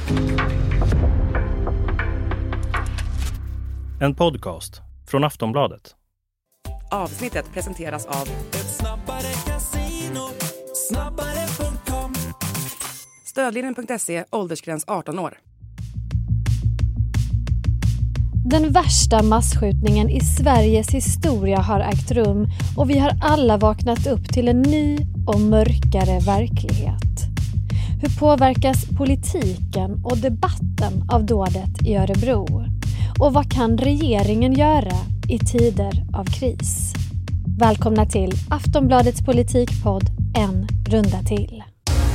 En podcast från Aftonbladet. Avsnittet presenteras av Ett snabbare casino, snabbare.com. Stödlinjen.se, åldersgräns 18 år. Den värsta massskjutningen i Sveriges historia har ägt rum och vi har alla vaknat upp till en ny och mörkare verklighet. Hur påverkas politiken och debatten av dådet i Örebro? Och vad kan regeringen göra i tider av kris? Välkomna till Aftonbladets politikpodd En runda till.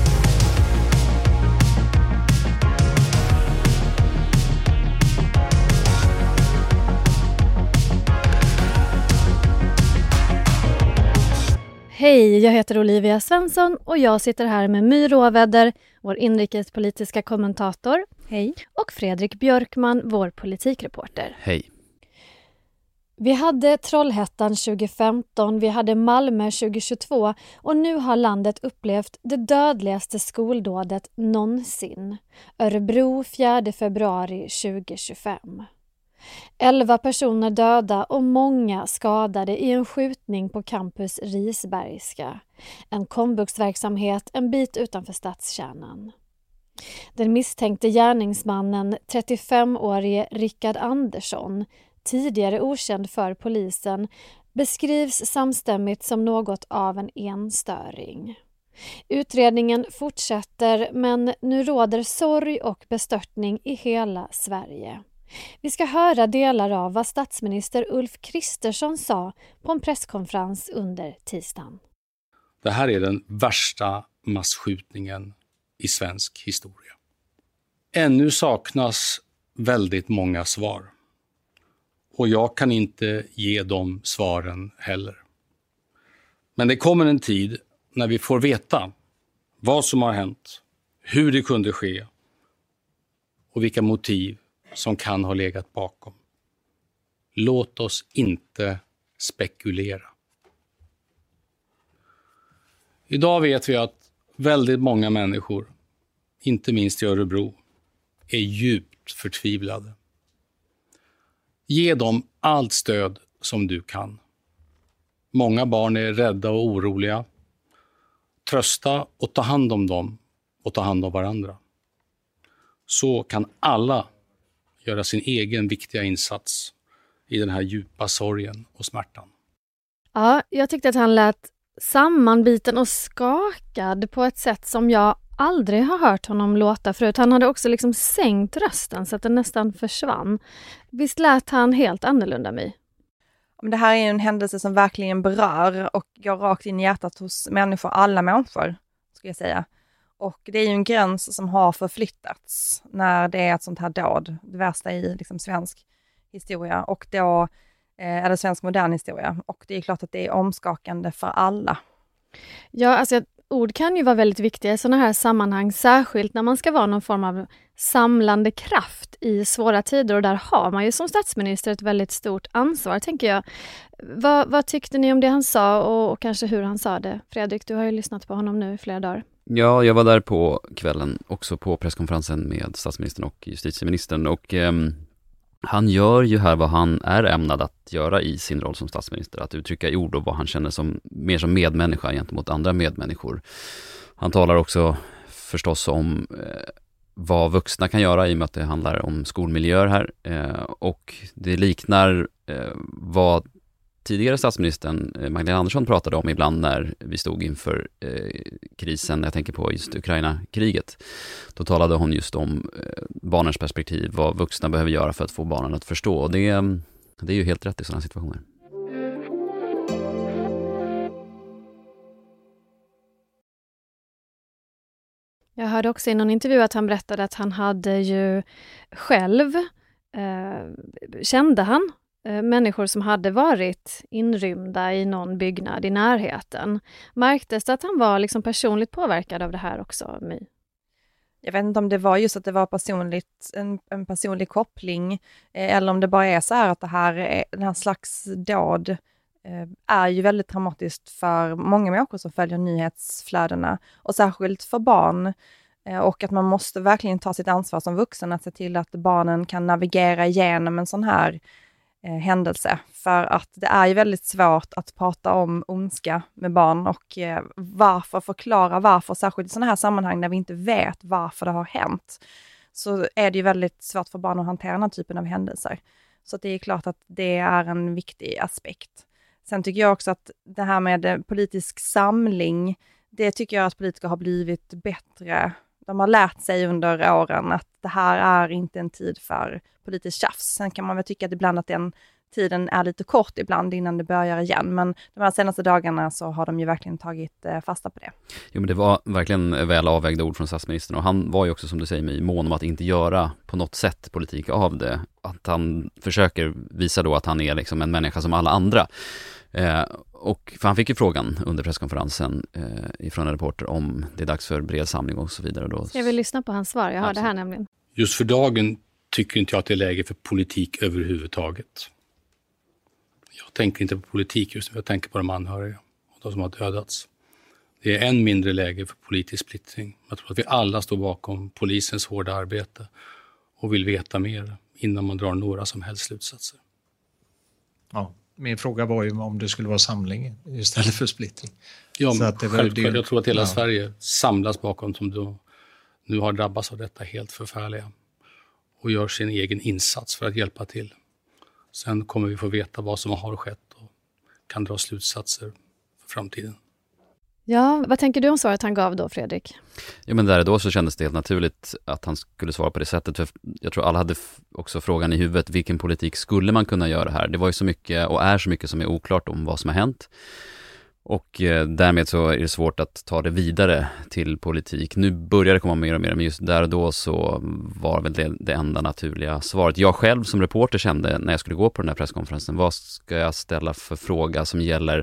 Hej, jag heter Olivia Svensson och jag sitter här med My Råväder, vår inrikespolitiska kommentator. Hej. Och Fredrik Björkman, vår politikreporter. Hej. Vi hade Trollhättan 2015, vi hade Malmö 2022 och nu har landet upplevt det dödligaste skoldådet någonsin. Örebro 4 februari 2025. 11 personer döda och många skadade i en skjutning på campus Risbergska. En komvuxverksamhet en bit utanför stadskärnan. Den misstänkte gärningsmannen, 35-årige Rickard Andersson, tidigare okänd för polisen, beskrivs samstämmigt som något av en enstöring. Utredningen fortsätter, men nu råder sorg och bestörtning i hela Sverige. Vi ska höra delar av vad statsminister Ulf Kristersson sa på en presskonferens under tisdagen. Det här är den värsta massskjutningen i svensk historia. Ännu saknas väldigt många svar. Och jag kan inte ge de svaren heller. Men det kommer en tid när vi får veta vad som har hänt, hur det kunde ske och vilka motiv som kan ha legat bakom. Låt oss inte spekulera. Idag vet vi att väldigt många människor, inte minst i Örebro, är djupt förtvivlade. Ge dem allt stöd som du kan. Många barn är rädda och oroliga. Trösta och ta hand om dem och ta hand om varandra. Så kan alla göra sin egen viktiga insats i den här djupa sorgen och smärtan. Ja, jag tyckte att han lät sammanbiten och skakad på ett sätt som jag aldrig har hört honom låta förut. Han hade också liksom sänkt rösten så att den nästan försvann. Visst lät han helt annorlunda, mig? Det här är en händelse som verkligen berör och går rakt in i hjärtat hos människor, alla människor, ska jag säga. Och det är ju en gräns som har förflyttats när det är ett sånt här dåd. Det värsta i liksom svensk historia och då är det svensk modern historia. Och det är klart att det är omskakande för alla. Ja, alltså ord kan ju vara väldigt viktiga i sådana här sammanhang, särskilt när man ska vara någon form av samlande kraft i svåra tider. Och där har man ju som statsminister ett väldigt stort ansvar, tänker jag. Vad tyckte ni om det han sa och kanske hur han sa det? Fredrik, du har ju lyssnat på honom nu i flera dagar. Ja, jag var där på kvällen också på presskonferensen med statsministern och justitieministern och han gör ju här vad han är ämnad att göra i sin roll som statsminister, att uttrycka i ord och vad han känner som mer som medmänniska gentemot andra medmänniskor. Han talar också förstås om vad vuxna kan göra i och med att det handlar om skolmiljöer här och det liknar vad tidigare statsministern Magdalena Andersson pratade om ibland när vi stod inför krisen, jag tänker på just Ukraina-kriget. Då talade hon just om barnens perspektiv, vad vuxna behöver göra för att få barnen att förstå. Och det är ju helt rätt i sådana situationer. Jag hörde också i någon intervju att han berättade att han hade ju själv, kände han, människor som hade varit inrymda i någon byggnad i närheten. Märktes det att han var liksom personligt påverkad av det här också, My? Jag vet inte om det var just att det var personligt, en personlig koppling eller om det bara är så här att den här slags dåd är ju väldigt traumatiskt för många människor som följer nyhetsflödena och särskilt för barn Och att man måste verkligen ta sitt ansvar som vuxen att se till att barnen kan navigera igenom en sån här händelse. För att det är ju väldigt svårt att prata om ondska med barn och förklara varför, särskilt i sådana här sammanhang när vi inte vet varför det har hänt. Så är det ju väldigt svårt för barn att hantera den här typen av händelser. Så det är klart att det är en viktig aspekt. Sen tycker jag också att det här med politisk samling, det tycker jag att politiker har blivit bättre. De har lärt sig under åren att det här är inte en tid för politiskt tjafs. Sen kan man väl tycka att ibland att den tiden är lite kort ibland innan det börjar igen. Men de här senaste dagarna så har de ju verkligen tagit fasta på det. Jo, men det var verkligen väl avvägda ord från statsministern, och han var ju också, som du säger, mån om att inte göra på något sätt politik av det. Att han försöker visa då att han är liksom en människa som alla andra. Och för han fick ju frågan under presskonferensen ifrån en reporter om det är dags för bred samling och så vidare. Då. Jag vill lyssna på hans svar, jag har det här nämligen. Just för dagen tycker inte jag att det är läge för politik överhuvudtaget. Jag tänker inte på politik just nu, jag tänker på de anhöriga och de som har dödats. Det är än mindre läge för politisk splittring. Jag tror att vi alla står bakom polisens hårda arbete och vill veta mer innan man drar några som helst slutsatser. Ja, min fråga var ju om det skulle vara samling istället för splittring. Ja, så att självklart. Jag tror att hela Sverige samlas bakom som då nu har drabbats av detta helt förfärliga och gör sin egen insats för att hjälpa till. Sen kommer vi få veta vad som har skett och kan dra slutsatser för framtiden. Ja, vad tänker du om svaret han gav då, Fredrik? Ja, men där då så kändes det helt naturligt att han skulle svara på det sättet. För jag tror alla hade också frågan i huvudet, vilken politik skulle man kunna göra här? Det var ju så mycket och är så mycket som är oklart om vad som har hänt. Och därmed så är det svårt att ta det vidare till politik. Nu börjar det komma mer och mer, men just där och då så var väl det enda naturliga svaret. Jag själv som reporter kände när jag skulle gå på den här presskonferensen, vad ska jag ställa för fråga som gäller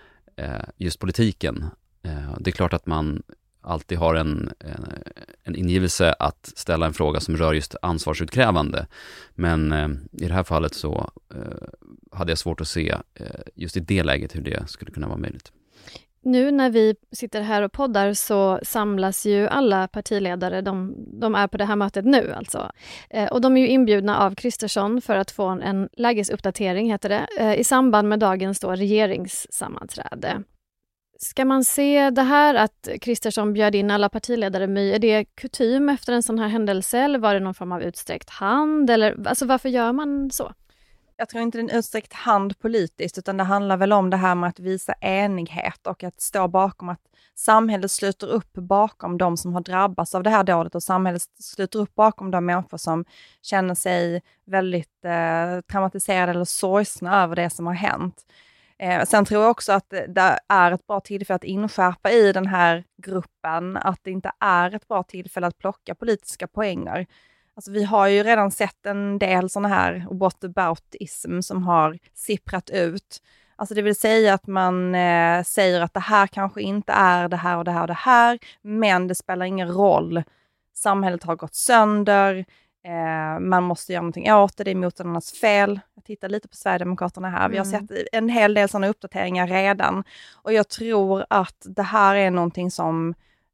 just politiken? Det är klart att man alltid har en ingivelse att ställa en fråga som rör just ansvarsutkrävande. Men i det här fallet så hade jag svårt att se just i det läget hur det skulle kunna vara möjligt. Nu när vi sitter här och poddar så samlas ju alla partiledare, de är på det här mötet nu alltså. Och de är ju inbjudna av Kristersson för att få en lägesuppdatering, heter det, i samband med dagens då regeringssammanträde. Ska man se det här att Kristersson bjöd in alla partiledare, My, är det kutym efter en sån här händelse eller var det någon form av utsträckt hand? Eller, alltså varför gör man så? Jag tror inte det är en utsträckt hand politiskt, utan det handlar väl om det här med att visa enighet och att stå bakom att samhället sluter upp bakom de som har drabbats av det här dådet och samhället sluter upp bakom de människor som känner sig väldigt traumatiserade eller sorgsna över det som har hänt. Sen tror jag också att det är ett bra tillfälle att inskärpa i den här gruppen att det inte är ett bra tillfälle att plocka politiska poänger. Alltså vi har ju redan sett en del sådana här whataboutism som har sipprat ut. Alltså det vill säga att man säger att det här kanske inte är det här och det här och det här, men det spelar ingen roll. Samhället har gått sönder. Man måste göra någonting åt det, det är motståndarnas fel. Jag tittar lite på Sverigedemokraterna här. Vi har sett en hel del sådana uppdateringar redan. Och jag tror att det här är någonting som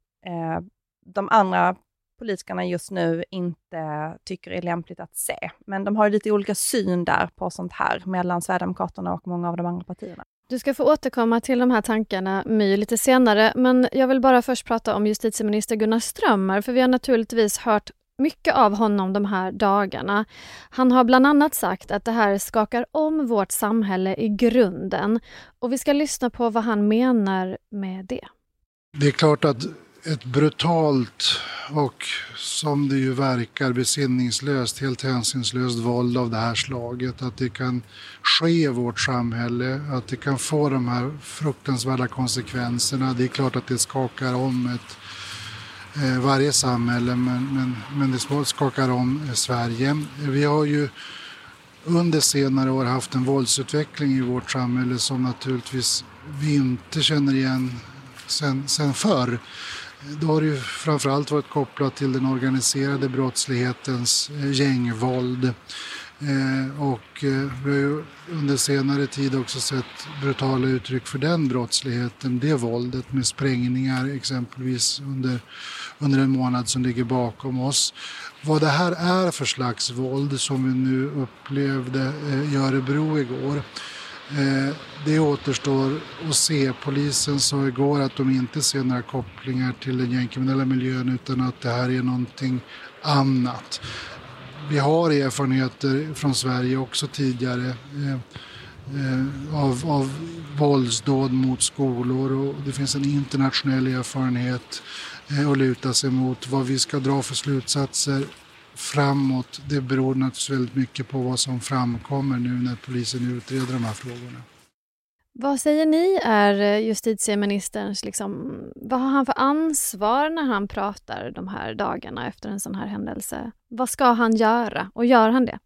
de andra politikerna just nu inte tycker är lämpligt att se. Men de har lite olika syn där på sånt här mellan Sverigedemokraterna och många av de andra partierna. Du ska få återkomma till de här tankarna, My, lite senare. Men jag vill bara först prata om justitieminister Gunnar Strömmer, för vi har naturligtvis hört mycket av honom de här dagarna. Han har bland annat sagt att det här skakar om vårt samhälle i grunden. Och vi ska lyssna på vad han menar med det. Det är klart att ett brutalt och, som det ju verkar, besinningslöst, helt hänsynslöst våld av det här slaget, att det kan ske i vårt samhälle, att det kan få de här fruktansvärda konsekvenserna. Det är klart att det skakar om varje samhälle, men det skakar om Sverige. Vi har ju under senare år haft en våldsutveckling i vårt samhälle som naturligtvis vi inte känner igen sen förr. Då har det ju framförallt varit kopplat till den organiserade brottslighetens gängvåld. Och vi har ju under senare tid också sett brutala uttryck för den brottsligheten, det våldet med sprängningar exempelvis under en månad som ligger bakom oss. Vad det här är för slags våld som vi nu upplevde i Örebro igår, det återstår att se. Polisen sa igår att de inte ser några kopplingar till den gängkriminella miljön utan att det här är någonting annat. Vi har erfarenheter från Sverige också tidigare av våldsdåd mot skolor, och det finns en internationell erfarenhet att luta sig mot. Vad vi ska dra för slutsatser framåt, det beror naturligtvis väldigt mycket på vad som framkommer nu när polisen utreder de här frågorna. Vad säger ni är justitieministerns, vad har han för ansvar när han pratar de här dagarna efter en sån här händelse? Vad ska han göra, och gör han det?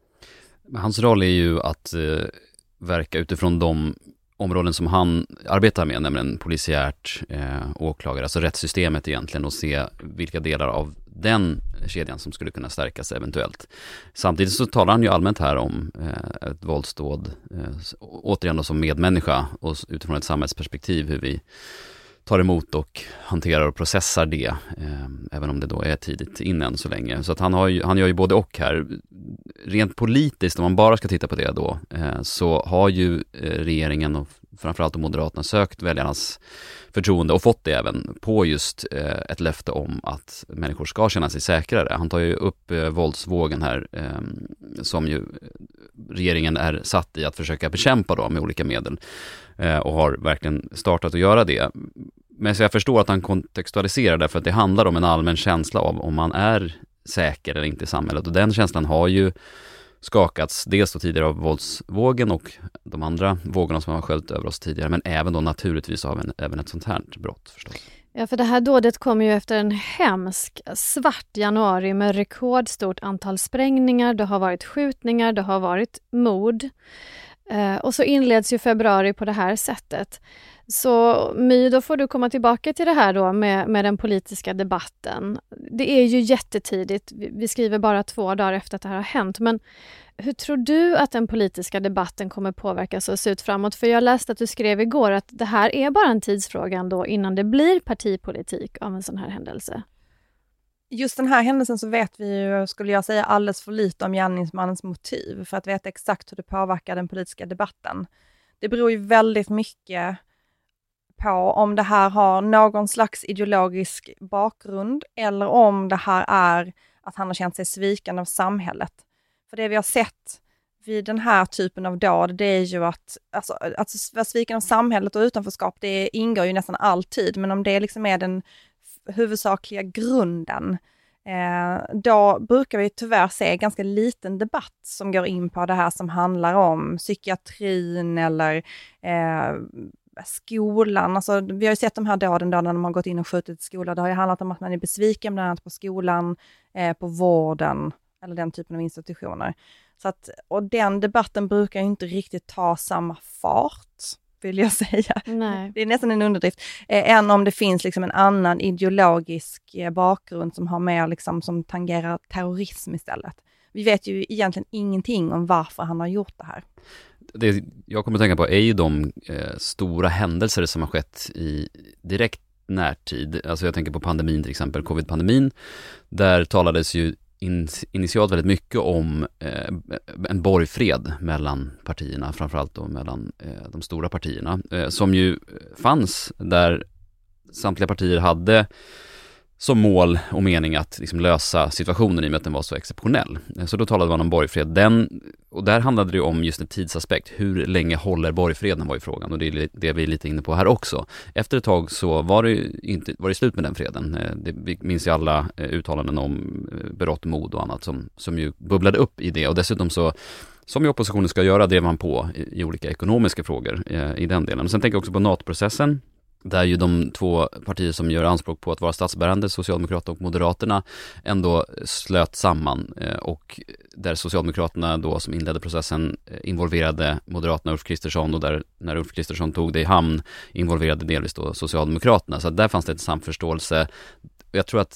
Hans roll är ju att verka utifrån de områden som han arbetar med, nämligen polisiärt, åklagare, alltså rättssystemet egentligen, och se vilka delar av den kedjan som skulle kunna stärkas eventuellt. Samtidigt så talar han ju allmänt här om ett våldsdåd, återigen då som medmänniska och utifrån ett samhällsperspektiv, hur vi tar emot och hanterar och processar det, även om det då är tidigt innan så länge. Så att han gör ju både och här. Rent politiskt, om man bara ska titta på det då, så har ju regeringen och framförallt Moderaterna sökt väljarnas förtroende och fått det även på just ett löfte om att människor ska känna sig säkrare. Han tar ju upp våldsvågen här, som ju regeringen är satt i att försöka bekämpa då med olika medel, och har verkligen startat att göra det. Men så jag förstår att han kontextualiserar, därför att det handlar om en allmän känsla av om man är säker eller inte i samhället, och den känslan har ju skakats dels då tidigare av våldsvågen och de andra vågorna som har sköljt över oss tidigare, men även då naturligtvis av även ett sånt här brott förstås. Ja, för det här dådet kommer ju efter en hemsk svart januari med rekordstort antal sprängningar, det har varit skjutningar, det har varit mord. Och så inleds ju februari på det här sättet. Så My, då får du komma tillbaka till det här då med den politiska debatten. Det är ju jättetidigt, vi skriver bara 2 dagar efter att det här har hänt. Men hur tror du att den politiska debatten kommer påverkas och se ut framåt? För jag läste att du skrev igår att det här är bara en tidsfråga då innan det blir partipolitik av en sån här händelse. Just den här händelsen så vet vi ju, skulle jag säga, alldeles för lite om gärningsmannens motiv för att veta exakt hur det påverkar den politiska debatten. Det beror ju väldigt mycket på om det här har någon slags ideologisk bakgrund eller om det här är att han har känt sig sviken av samhället. För det vi har sett vid den här typen av dåd, det är ju att vara sviken av samhället och utanförskap, det ingår ju nästan alltid, men om det liksom är den huvudsakliga grunden, då brukar vi tyvärr se ganska liten debatt som går in på det här som handlar om psykiatrin eller skolan. Alltså, vi har ju sett de här dåden då när de har gått in och skjutit skolan. Det har ju handlat om att man är besviken bland annat på skolan, på vården eller den typen av institutioner. Så att, och den debatten brukar ju inte riktigt ta samma fart, vill jag säga. Nej. Det är nästan en underdrift. Än om det finns liksom en annan ideologisk bakgrund som har mer liksom, som tangerar terrorism istället. Vi vet ju egentligen ingenting om varför han har gjort det här. Det jag kommer att tänka på är ju de stora händelser som har skett i direkt närtid. Alltså jag tänker på pandemin till exempel, covid-pandemin. Där talades ju initialt väldigt mycket om en borgfred mellan partierna, framförallt då mellan de stora partierna, som ju fanns där samtliga partier hade som mål och mening att liksom lösa situationen i och med att den var så exceptionell. Så då talade man om borgfred. Och där handlade det om just en tidsaspekt. Hur länge håller borgfreden var ju frågan, och det är det vi är lite inne på här också. Efter ett tag så var det slut med den freden. Vi minns ju alla uttalanden om berått mod och annat som ju bubblade upp i det. Och dessutom så, som ju oppositionen ska göra, drev man på i olika ekonomiska frågor i den delen. Men sen tänker jag också på NATO-processen. Där ju de 2 partier som gör anspråk på att vara statsbärande, Socialdemokraterna och Moderaterna, ändå slöt samman, och där Socialdemokraterna då som inledde processen involverade Moderaterna Ulf Kristersson, och där när Ulf Kristersson tog det i hamn involverade delvis då Socialdemokraterna. Så där fanns det ett samförståelse. Jag tror att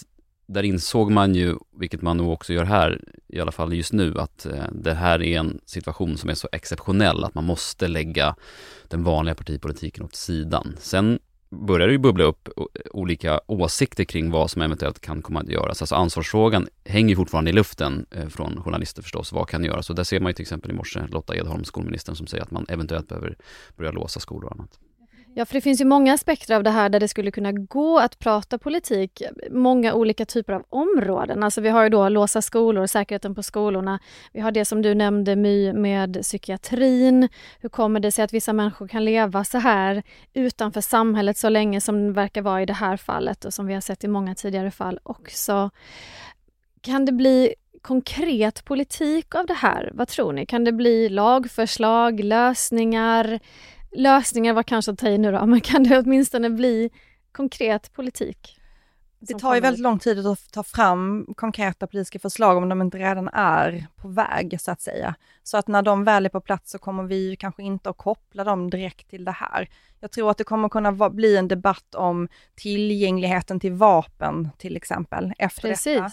där insåg man ju, vilket man nog också gör här, i alla fall just nu, att det här är en situation som är så exceptionell att man måste lägga den vanliga partipolitiken åt sidan. Sen börjar det ju bubbla upp olika åsikter kring vad som eventuellt kan komma att göras. Alltså ansvarsfrågan hänger ju fortfarande i luften från journalister förstås. Vad kan göras? Och där ser man ju till exempel i morse Lotta Edholm, skolministern, som säger att man eventuellt behöver börja låsa skolor och annat. Ja, för det finns ju många aspekter av det här där det skulle kunna gå att prata politik. Många olika typer av områden. Alltså vi har ju då låsa skolor, säkerheten på skolorna. Vi har det som du nämnde med psykiatrin. Hur kommer det sig att vissa människor kan leva så här utanför samhället så länge som det verkar vara i det här fallet och som vi har sett i många tidigare fall också. Kan det bli konkret politik av det här? Vad tror ni? Kan det bli lagförslag, lösningar? Lösningar var kanske att ta i nu då, men kan det åtminstone bli konkret politik? Det tar ju väldigt lång tid att ta fram konkreta politiska förslag om de inte redan är på väg, så att säga. Så att när de väl är på plats så kommer vi kanske inte att koppla dem direkt till det här. Jag tror att det kommer kunna bli en debatt om tillgängligheten till vapen till exempel efter detta.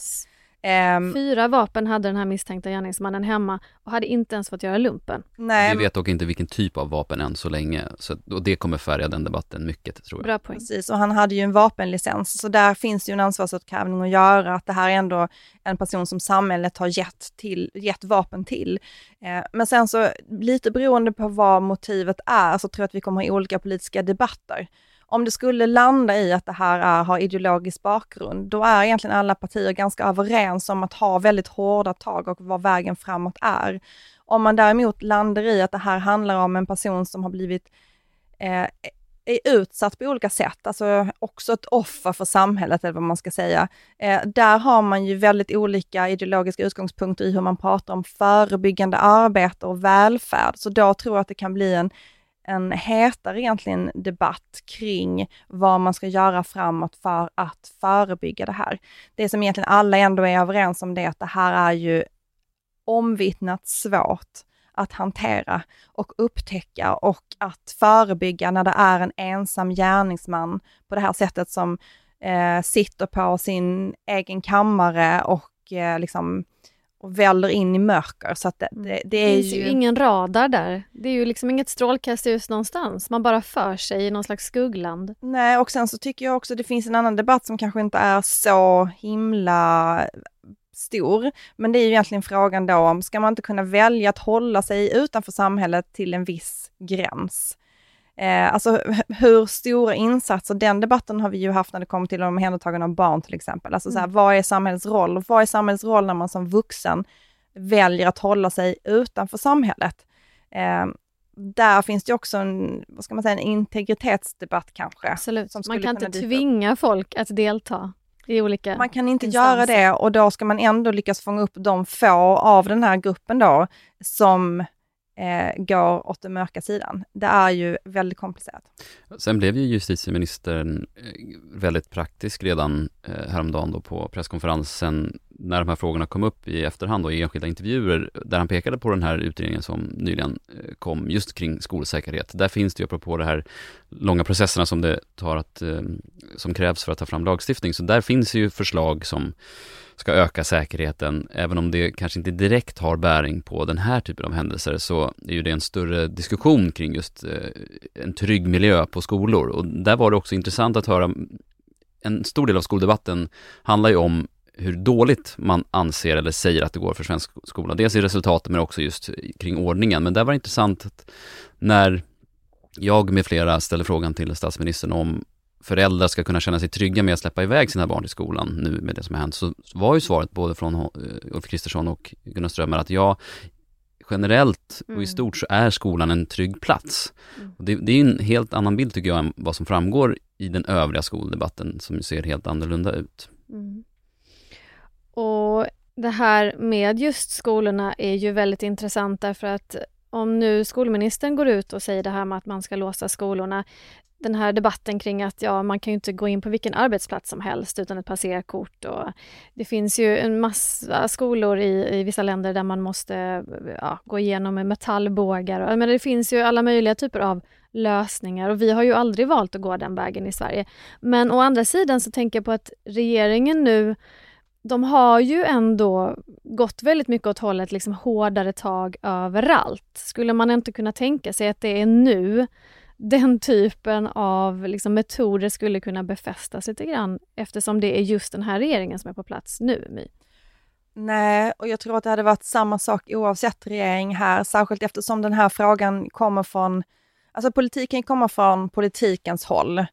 4 vapen hade den här misstänkta gärningsmannen hemma och hade inte ens fått göra lumpen. Nej. Vi vet dock inte vilken typ av vapen än så länge, och det kommer färga den debatten mycket, tror jag. Bra poäng. Precis, och han hade ju en vapenlicens, så där finns ju en ansvarsutkrävning att göra, att det här är ändå en person som samhället har gett vapen till. Men sen så, lite beroende på vad motivet är, så tror jag att vi kommer ha olika politiska debatter. Om det skulle landa i att det här har ideologisk bakgrund, då är egentligen alla partier ganska överens om att ha väldigt hårda tag och vad vägen framåt är. Om man däremot landar i att det här handlar om en person som har blivit är utsatt på olika sätt, alltså också ett offer för samhället eller vad man ska säga. Där har man ju väldigt olika ideologiska utgångspunkter i hur man pratar om förebyggande arbete och välfärd. Så då tror jag att det kan bli en hetare egentligen debatt kring vad man ska göra framåt för att förebygga det här. Det som egentligen alla ändå är överens om, det är att det här är ju omvittnat svårt att hantera och upptäcka och att förebygga när det är en ensam gärningsman på det här sättet som sitter på sin egen kammare och liksom och väller in i mörker. Så att det är finns ju ingen radar där. Det är ju liksom inget strålkastljus någonstans. Man bara för sig i någon slags skuggland. Nej, och sen så tycker jag också det finns en annan debatt som kanske inte är så himla stor. Men det är ju egentligen frågan då om, ska man inte kunna välja att hålla sig utanför samhället till en viss gräns? Alltså hur stora insatser, den debatten har vi ju haft när det kommer till omhändertagande av barn till exempel. Alltså så här, vad är samhällets roll? Och vad är samhällets roll när man som vuxen väljer att hålla sig utanför samhället? Där finns det också en integritetsdebatt kanske. Absolut. Som man kan inte tvinga folk att delta i olika Man kan inte instanser. göra det, och då ska man ändå lyckas fånga upp de få av den här gruppen då som går åt den mörka sidan. Det är ju väldigt komplicerat. Sen blev ju justitieministern väldigt praktisk redan häromdagen då på presskonferensen när de här frågorna kom upp i efterhand och i enskilda intervjuer, där han pekade på den här utredningen som nyligen kom just kring skolsäkerhet. Där finns det ju, apropå det här långa processerna som det tar som krävs för att ta fram lagstiftning, så där finns ju förslag som ska öka säkerheten. Även om det kanske inte direkt har bäring på den här typen av händelser, så är ju det en större diskussion kring just en trygg miljö på skolor. Och där var det också intressant att höra, en stor del av skoldebatten handlar ju om hur dåligt man anser eller säger att det går för svensk skola. Dels i resultaten men också just kring ordningen. Men där var det intressant att när jag med flera ställde frågan till statsministern om föräldrar ska kunna känna sig trygga med att släppa iväg sina barn till skolan nu med det som har hänt, så var ju svaret både från Ulf Kristersson och Gunnar Strömmer att ja, generellt och i stort så är skolan en trygg plats. Och det är en helt annan bild tycker jag än vad som framgår i den övriga skoldebatten som ser helt annorlunda ut. Och det här med just skolorna är ju väldigt intressant, därför att om nu skolministern går ut och säger det här med att man ska låsa skolorna, den här debatten kring att man kan ju inte gå in på vilken arbetsplats som helst utan ett passerkort, och det finns ju en massa skolor i vissa länder där man måste gå igenom med metallbågar, men det finns ju alla möjliga typer av lösningar och vi har ju aldrig valt att gå den vägen i Sverige. Men å andra sidan så tänker jag på att regeringen nu de har ju ändå gått väldigt mycket åt hållet liksom hårdare tag överallt. Skulle man inte kunna tänka sig att det är nu den typen av liksom metoder skulle kunna befästas lite grann, eftersom det är just den här regeringen som är på plats nu, My? Nej, och jag tror att det hade varit samma sak oavsett regering här, särskilt eftersom den här frågan kommer från, alltså politiken kommer från politikens håll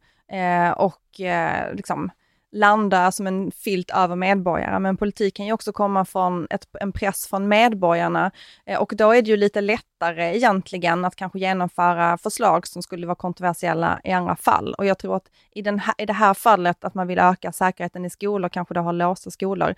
liksom landa som en filt över medborgare, men politiken kan ju också komma från en press från medborgarna, och då är det ju lite lättare egentligen att kanske genomföra förslag som skulle vara kontroversiella i andra fall. Och jag tror att i det här fallet att man vill öka säkerheten i skolor, kanske då har låsta skolor.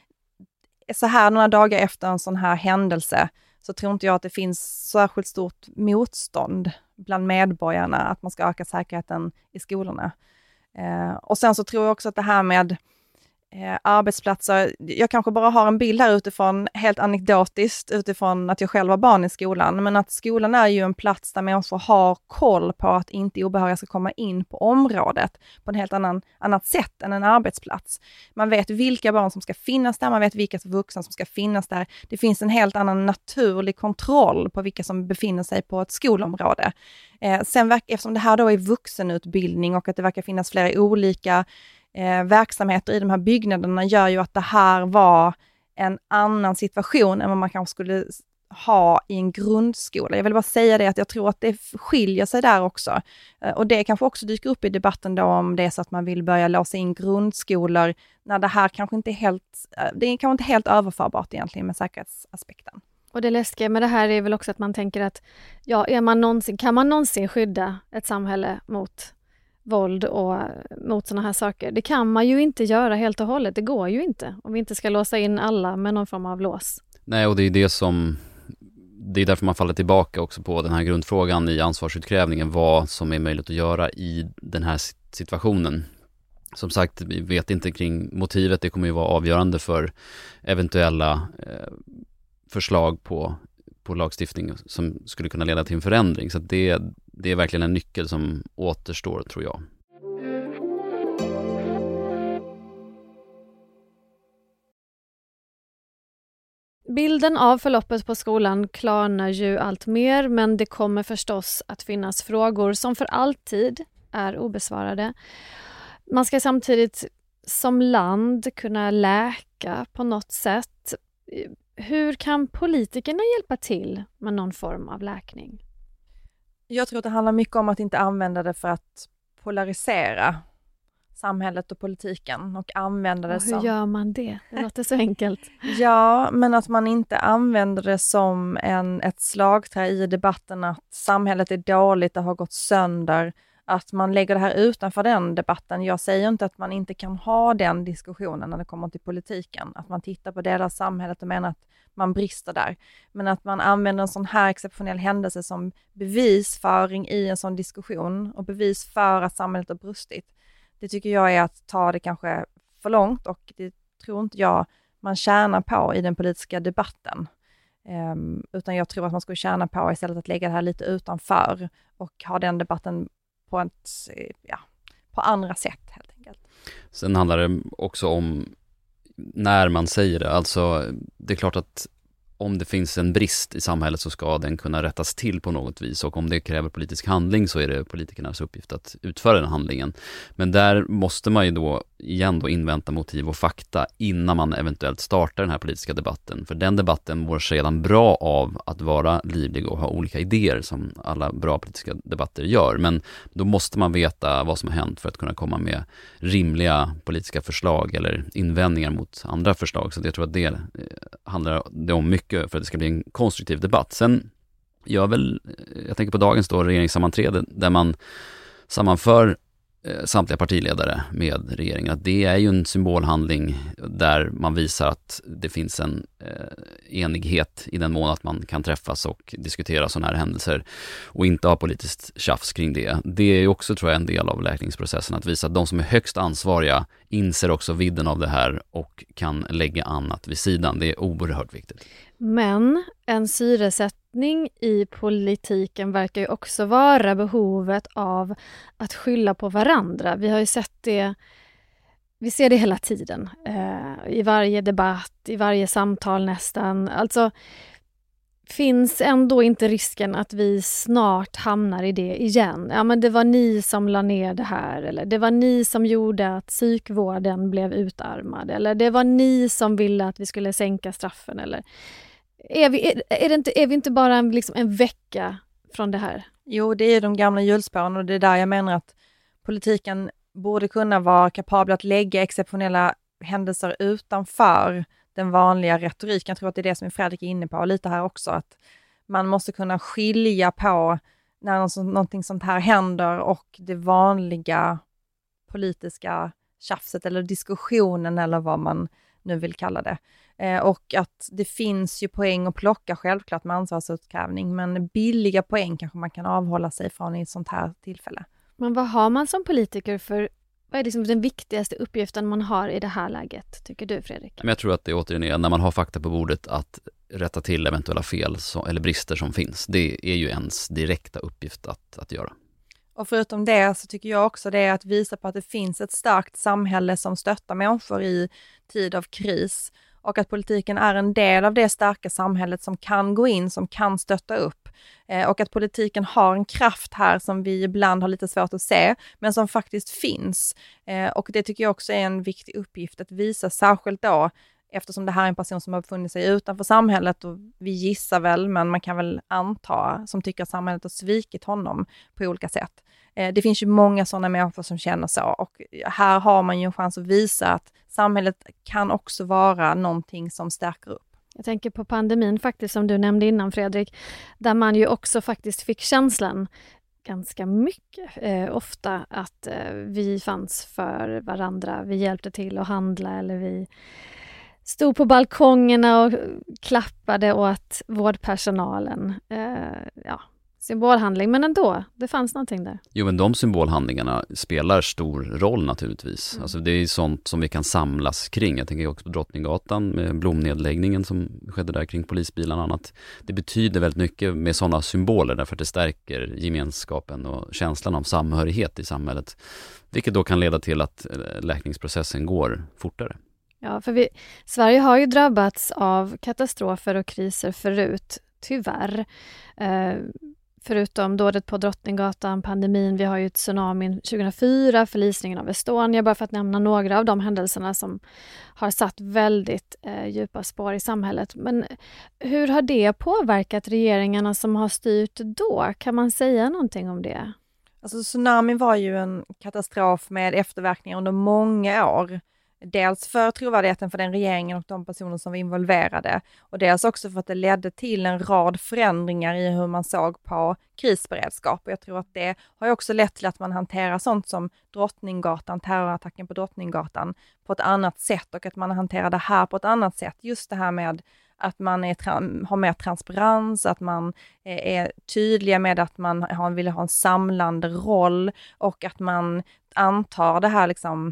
Så här några dagar efter en sån här händelse så tror inte jag att det finns särskilt stort motstånd bland medborgarna att man ska öka säkerheten i skolorna. Och sen så tror jag också att det här med arbetsplatser, jag kanske bara har en bild här utifrån, helt anekdotiskt, utifrån att jag själv var barn i skolan, men att skolan är ju en plats där människor har koll på att inte obehöriga ska komma in på området på en helt annat sätt än en arbetsplats. Man vet vilka barn som ska finnas där, man vet vilka vuxna som ska finnas där. Det finns en helt annan naturlig kontroll på vilka som befinner sig på ett skolområde. Sen eftersom det här då är vuxenutbildning och att det verkar finnas flera olika verksamheter i de här byggnaderna, gör ju att det här var en annan situation än vad man kanske skulle ha i en grundskola. Jag vill bara säga det, att jag tror att det skiljer sig där också. Och det kanske också dyker upp i debatten då, om det är så att man vill börja låsa in grundskolor när det här kanske inte är helt överförbart egentligen med säkerhetsaspekten. Och det läskiga med det här är väl också att man tänker att kan man någonsin skydda ett samhälle mot våld och mot såna här saker? Det kan man ju inte göra helt och hållet. Det går ju inte om vi inte ska låsa in alla med någon form av lås. Nej, och det är därför man faller tillbaka också på den här grundfrågan i ansvarsutkrävningen, vad som är möjligt att göra i den här situationen. Som sagt, vi vet inte kring motivet. Det kommer ju vara avgörande för eventuella förslag på lagstiftning som skulle kunna leda till en förändring. Så att det är verkligen en nyckel som återstår, tror jag. Bilden av förloppet på skolan klarnar ju allt mer, men det kommer förstås att finnas frågor som för alltid är obesvarade. Man ska samtidigt som land kunna läka på något sätt. Hur kan politikerna hjälpa till med någon form av läkning? Jag tror att det handlar mycket om att inte använda det för att polarisera samhället och politiken och använda det hur gör man det? Det låter så enkelt. Ja, men att man inte använder det som ett slagträ i debatten att samhället är dåligt, det har gått sönder, att man lägger det här utanför den debatten. Jag säger inte att man inte kan ha den diskussionen när det kommer till politiken, att man tittar på delar av samhället och menar att man brister där. Men att man använder en sån här exceptionell händelse som bevisföring i en sån diskussion och bevis för att samhället har brustit. Det tycker jag är att ta det kanske för långt, och det tror inte jag man tjänar på i den politiska debatten. Utan jag tror att man skulle tjäna på istället att lägga det här lite utanför och ha den debatten på andra sätt helt enkelt. Sen handlar det också om när man säger det. Alltså det är klart att om det finns en brist i samhället så ska den kunna rättas till på något vis, och om det kräver politisk handling så är det politikernas uppgift att utföra den handlingen. Men där måste man ju då invänta motiv och fakta innan man eventuellt startar den här politiska debatten. För den debatten mår sedan bra av att vara livlig och ha olika idéer som alla bra politiska debatter gör. Men då måste man veta vad som har hänt för att kunna komma med rimliga politiska förslag eller invändningar mot andra förslag. Så jag tror att det handlar det om mycket för att det ska bli en konstruktiv debatt. Sen jag tänker på dagens regeringssammanträde där man sammanför samtliga partiledare med regeringen, att det är ju en symbolhandling där man visar att det finns en enighet i den mån att man kan träffas och diskutera sådana här händelser och inte ha politiskt tjafs kring det. Det är ju också, tror jag, en del av läkningsprocessen, att visa att de som är högst ansvariga inser också vidden av det här och kan lägga annat vid sidan. Det är oerhört viktigt. Men en syresättning i politiken verkar ju också vara behovet av att skylla på varandra. Vi har ju sett det vi ser det hela tiden. I varje debatt, i varje samtal nästan. Alltså, finns ändå inte risken att vi snart hamnar i det igen? Ja, men det var ni som la ner det här, eller det var ni som gjorde att psykvården blev utarmad, eller det var ni som ville att vi skulle sänka straffen, eller är vi inte bara en vecka från det här? Jo, det är de gamla hjulspåren, och det är där jag menar att politiken borde kunna vara kapabel att lägga exceptionella händelser utanför den vanliga retoriken. Jag tror att det är det som Fredrik är inne på lite här också, att man måste kunna skilja på när någonting sånt här händer och det vanliga politiska tjafset eller diskussionen eller vad man nu vill kalla det. Och att det finns ju poäng att plocka självklart med ansvarsutkrävning, men billiga poäng kanske man kan avhålla sig från i ett sånt här tillfälle. Men vad har man som politiker för, vad är liksom den viktigaste uppgiften man har i det här läget, tycker du, Fredrik? Men jag tror att det återigen är när man har fakta på bordet att rätta till eventuella fel eller brister som finns. Det är ju ens direkta uppgift att göra. Och förutom det så tycker jag också det är att visa på att det finns ett starkt samhälle som stöttar människor i tid av kris. Och att politiken är en del av det starka samhället som kan gå in, som kan stötta upp. Och att politiken har en kraft här som vi ibland har lite svårt att se, men som faktiskt finns. Och det tycker jag också är en viktig uppgift att visa, särskilt då, eftersom det här är en person som har befunnit sig utanför samhället, och vi gissar väl, men man kan väl anta, som tycker att samhället har svikit honom på olika sätt. Det finns ju många sådana människor som känner så, och här har man ju en chans att visa att samhället kan också vara någonting som stärker upp. Jag tänker på pandemin faktiskt, som du nämnde innan, Fredrik, där man ju också faktiskt fick känslan ganska mycket ofta att vi fanns för varandra, vi hjälpte till att handla, eller vi stod på balkongerna och klappade åt vårdpersonalen. Symbolhandling, men ändå, det fanns någonting där. Jo, men de symbolhandlingarna spelar stor roll naturligtvis. Alltså det är sånt som vi kan samlas kring. Jag tänker också på Drottninggatan med blomnedläggningen som skedde där kring polisbilarna och annat. Det betyder väldigt mycket med sådana symboler därför att det stärker gemenskapen och känslan av samhörighet i samhället. Vilket då kan leda till att läkningsprocessen går fortare. Ja, för Sverige har ju drabbats av katastrofer och kriser förut, tyvärr. Förutom dådet på Drottninggatan, pandemin, vi har ju tsunamin 2004, förlisningen av Estonia, bara för att nämna några av de händelserna som har satt väldigt djupa spår i samhället. Men hur har det påverkat regeringarna som har styrt då? Kan man säga någonting om det? Alltså tsunamin var ju en katastrof med efterverkningar under många år. Dels för trovärdigheten för den regeringen och de personer som var involverade, och dels också för att det ledde till en rad förändringar i hur man såg på krisberedskap. Och jag tror att det har också lett till att man hanterar sånt som Drottninggatan, terrorattacken på Drottninggatan på ett annat sätt, och att man hanterar det här på ett annat sätt. Just det här med att man har mer transparens, att man är tydliga med att man vill ha en samlande roll, och att man antar det här liksom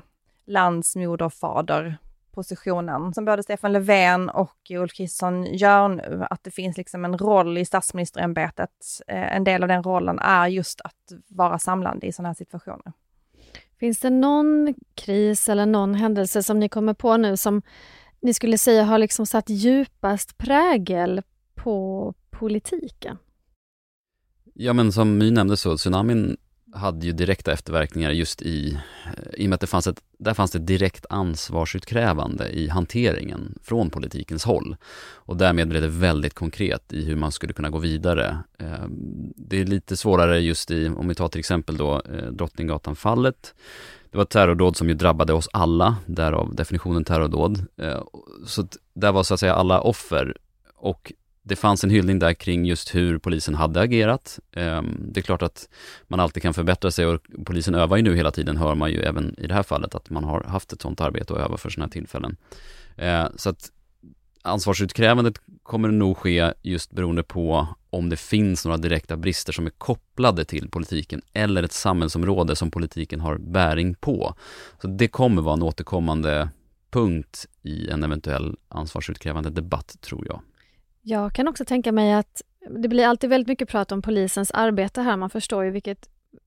landsmoderfader-positionen som både Stefan Löfven och Ulf Kristersson gör nu, att det finns liksom en roll i statsministerämbetet. En del av den rollen är just att vara samlande i sådana här situationer. Finns det någon kris eller någon händelse som ni kommer på nu som ni skulle säga har liksom satt djupast prägel på politiken? Ja, men som My nämnde så, tsunamin hade ju direkta efterverkningar just i och med att där fanns det direkt ansvarsutkrävande i hanteringen från politikens håll. Och därmed blev det väldigt konkret i hur man skulle kunna gå vidare. Det är lite svårare just om vi tar till exempel då Drottninggatan-fallet. Det var ett terrordåd som ju drabbade oss alla, därav definitionen terrordåd. Så där var så att säga alla offer, och det fanns en hyllning där kring just hur polisen hade agerat. Det är klart att man alltid kan förbättra sig, och polisen övar ju nu hela tiden, hör man ju även i det här fallet, att man har haft ett sånt arbete och övar för sådana här tillfällen. Så att ansvarsutkrävandet kommer nog ske just beroende på om det finns några direkta brister som är kopplade till politiken eller ett samhällsområde som politiken har bäring på. Så det kommer vara en återkommande punkt i en eventuell ansvarsutkrävande debatt, tror jag. Jag kan också tänka mig att det blir alltid väldigt mycket prat om polisens arbete här. Man förstår ju vilket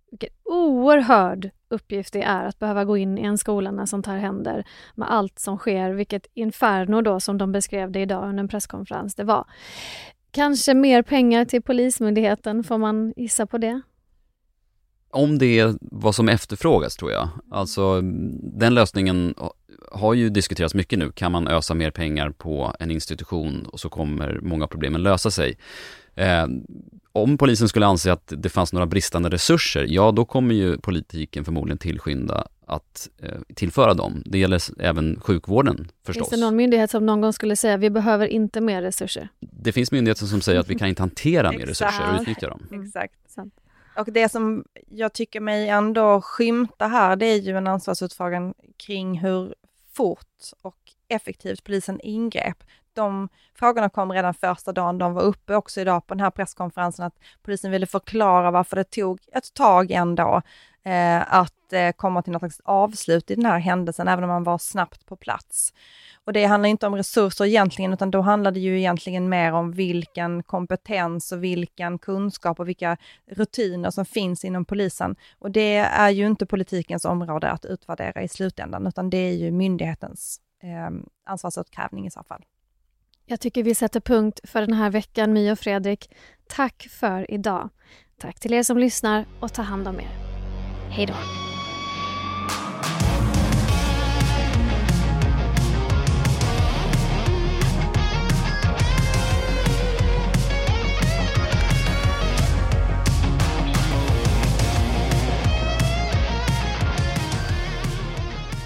vilken oerhörd uppgift det är att behöva gå in i en skola när sånt här händer med allt som sker. Vilket inferno då som de beskrev det idag under en presskonferens det var. Kanske mer pengar till Polismyndigheten, får man gissa på det? Om det är vad som efterfrågas tror jag. Alltså den lösningen har ju diskuterats mycket nu. Kan man ösa mer pengar på en institution och så kommer många problemen lösa sig. Om polisen skulle anse att det fanns några bristande resurser, ja då kommer ju politiken förmodligen tillskynda att tillföra dem. Det gäller även sjukvården förstås. Finns det någon myndighet som någon gång skulle säga vi behöver inte mer resurser? Det finns myndigheter som säger att vi kan inte hantera mer resurser och utnyttja dem. Exakt. Och det som jag tycker mig ändå skymta här, det är ju en ansvarsutfrågan kring hur fort och effektivt polisen ingrep. De frågorna kom redan första dagen. De var uppe också idag på den här presskonferensen att polisen ville förklara varför det tog ett tag ändå att komma till något slags avslut i den här händelsen, även om man var snabbt på plats. Och det handlar inte om resurser egentligen, utan då handlar det ju egentligen mer om vilken kompetens och vilken kunskap och vilka rutiner som finns inom polisen. Och det är ju inte politikens område att utvärdera i slutändan, utan det är ju myndighetens ansvarsutkrävning i så fall. Jag tycker vi sätter punkt för den här veckan, My och Fredrik. Tack för idag. Tack till er som lyssnar och ta hand om er. Hej då!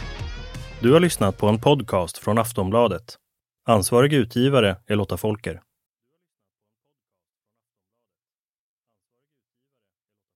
Du har lyssnat på en podcast från Aftonbladet. Ansvarig utgivare är Lotta Folker.